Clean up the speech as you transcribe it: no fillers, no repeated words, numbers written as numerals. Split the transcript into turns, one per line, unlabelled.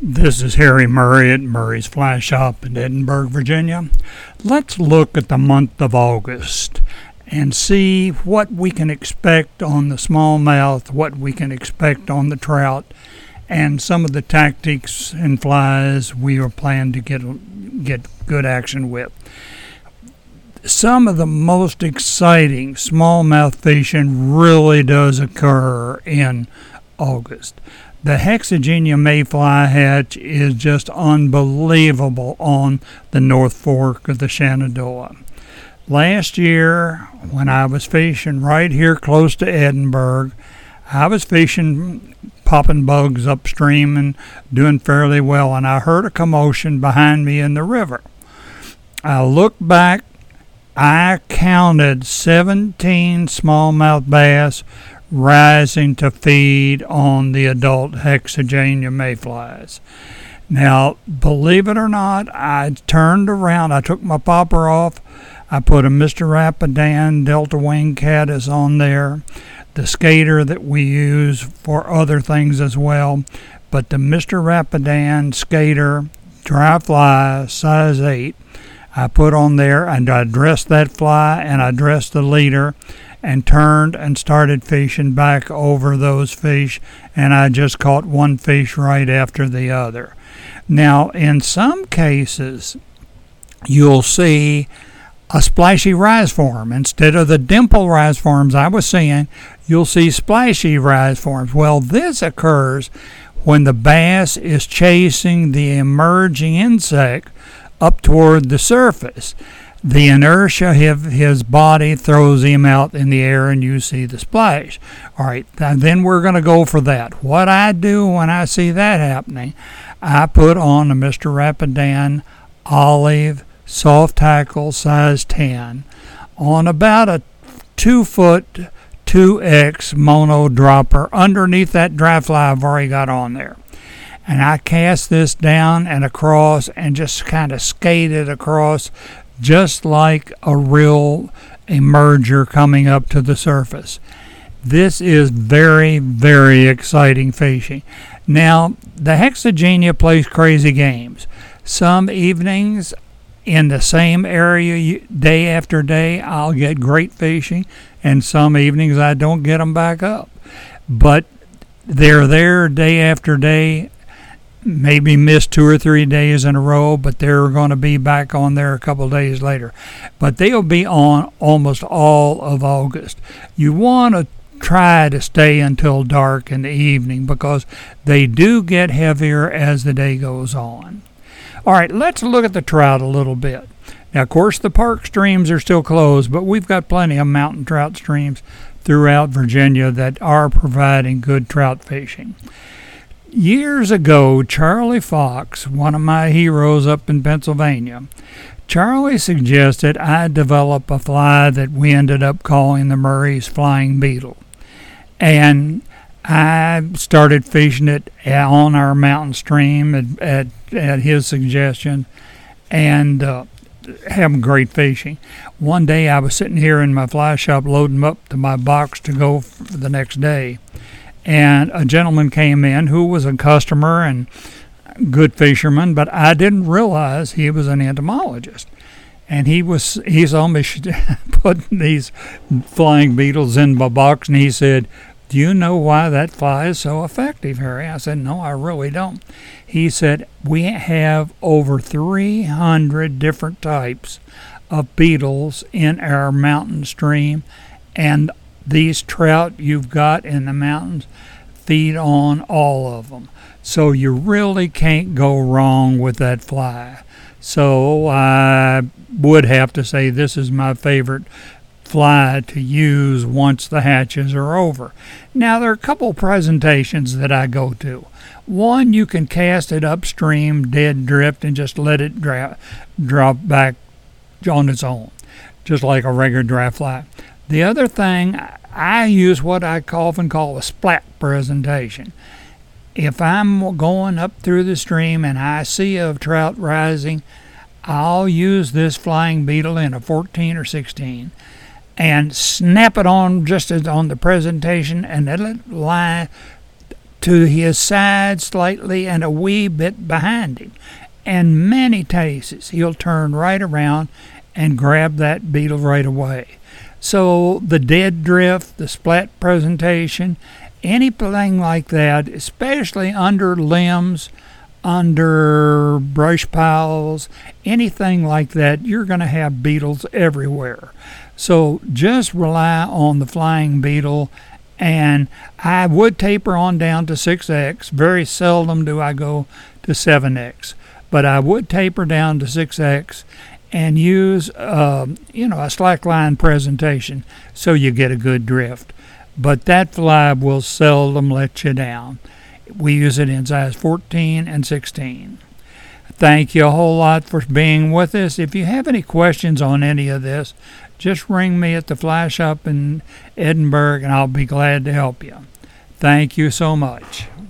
This is Harry Murray at Murray's Fly Shop in Edinburgh, Virginia. Let's look at the month of August and see what we can expect on the smallmouth, what we can expect on the trout, and some of the tactics and flies we are planning to get good action with. Some of the most exciting smallmouth fishing really does occur in August. The Hexagenia mayfly hatch is just unbelievable on the North Fork of the Shenandoah. Last year, when I was fishing right here close to Edinburgh, I was fishing, popping bugs upstream and doing fairly well, and I heard a commotion behind me in the river. I looked back, I counted 17 smallmouth bass rising to feed on the adult Hexagenia mayflies. Now, believe it or not, I turned around, I took my popper off, I put a Mr. Rapidan Delta Wing Caddis on there, the skater that we use for other things as well, but the Mr. Rapidan skater dry fly size 8, I put on there, and I dressed that fly and I dressed the leader and turned and started fishing back over those fish, and I just caught one fish right after the other. Now, in some cases, you'll see a splashy rise form. Instead of the dimple rise forms I was seeing, you'll see splashy rise forms. Well, this occurs when the bass is chasing the emerging insect up toward the surface. The inertia of his body throws him out in the air and you see the splash. All right, then we're going to go for that. What I do when I see that happening, I put on a Mr. Rapidan olive soft tackle size 10 on about a 2-foot 2X mono dropper underneath that dry fly I've already got on there. And I cast this down and across and just kind of skate it across just like a real emerger coming up to the surface. This is very, very exciting fishing. Now, the Hexagenia plays crazy games. Some evenings in the same area, day after day, I'll get great fishing, and some evenings I don't get them back up. But they're there day after day. Maybe missed 2 or 3 days in a row, but they're going to be back on there a couple days later. But they'll be on almost all of August. You want to try to stay until dark in the evening because they do get heavier as the day goes on. All right, let's look at the trout a little bit. Now, of course, the park streams are still closed, but we've got plenty of mountain trout streams throughout Virginia that are providing good trout fishing. Years ago, Charlie Fox, one of my heroes up in Pennsylvania, Charlie suggested I develop a fly that we ended up calling the Murray's Flying Beetle. And I started fishing it on our mountain stream at his suggestion and having great fishing. One day I was sitting here in my fly shop loading them up to my box to go for the next day. And a gentleman came in who was a customer and good fisherman, but I didn't realize he was an entomologist. And he saw me putting these flying beetles in my box, and he said, "Do you know why that fly is so effective, Harry?" I said, "No, I really don't." He said, "We have over 300 different types of beetles in our mountain stream, and these trout you've got in the mountains feed on all of them. So you really can't go wrong with that fly." So I would have to say this is my favorite fly to use once the hatches are over. Now, there are a couple presentations that I go to. One, you can cast it upstream, dead drift, and just let it drop back on its own, just like a regular dry fly. The other thing, I use what I often call a splat presentation. If I'm going up through the stream and I see a trout rising, I'll use this flying beetle in a 14 or 16 and snap it on just as on the presentation and let it lie to his side slightly and a wee bit behind him. And many cases he'll turn right around and grab that beetle right away. So the dead drift, the splat presentation, anything like that, especially under limbs, under brush piles, anything like that, you're going to have beetles everywhere. So just rely on the flying beetle, and I would taper on down to 6X. Very seldom do I go to 7X, but I would taper down to 6X and use a slack line presentation so you get a good drift. But that fly will seldom let you down. We use it in size 14 and 16. Thank you a whole lot for being with us. If you have any questions on any of this, just ring me at the Fly Shop in Edinburgh and I'll be glad to help you. Thank you so much.